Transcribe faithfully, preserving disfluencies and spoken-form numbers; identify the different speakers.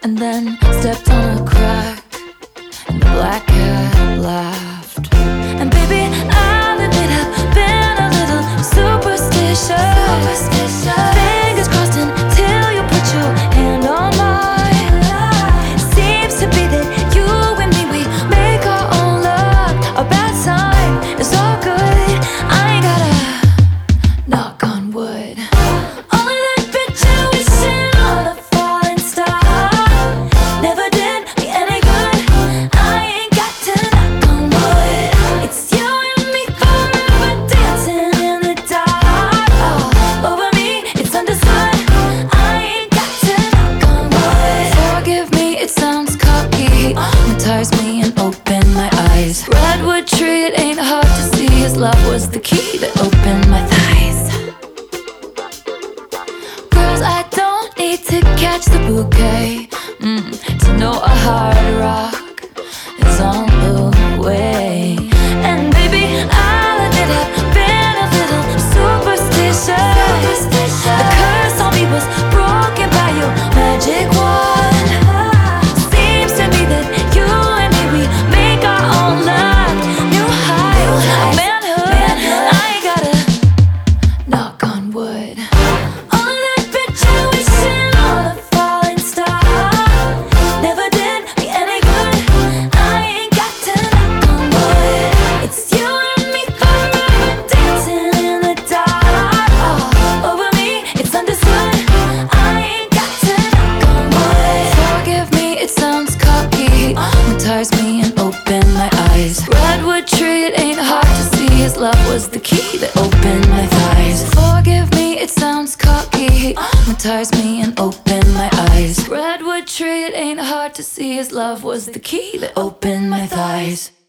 Speaker 1: and then stepped on a crack, and the black cat laughed. And baby, I'll admit I've been a little superstitious. Superstitious. Fingers crossed until you put your hand on mine. Seems to be that you and me, we make our own luck. A bad sign is all good. I ain't gotta knock on wood. Only that bitch you wishing on a falling star never did me any good. I ain't got to knock on wood. It's you and me forever dancing in the dark. Oh, over me, it's understood. I ain't got to knock on wood. Forgive me, it sounds cocky. Hypnotize me and open my eyes. Redwood tree, it ain't hard to see. His love was the key that opened my thighs. Girls, I don't need to catch the bouquet mm, to know a hard rock is on the way. And baby, I'll admit I've been a little superstitious. The curse on me was broken by your magic wand. Seems to me that you and me, we make our own luck. New highs, manhood, I ain't gotta knock on wood. Only that bitch you wishing on a falling star never did me any good. I ain't got to knock on wood. It's you and me forever dancing in the dark. Oh, over me, it's understood. I ain't got to knock on wood. Forgive me, it sounds cocky. Hypnotize me and open my eyes. Redwood tree, it ain't hard to see. His love was the key that opened my thighs. Forgive me, it sounds cocky. Hypnotize me and open my eyes. Redwood tree, it ain't hard to see. His love was the key that opened my thighs.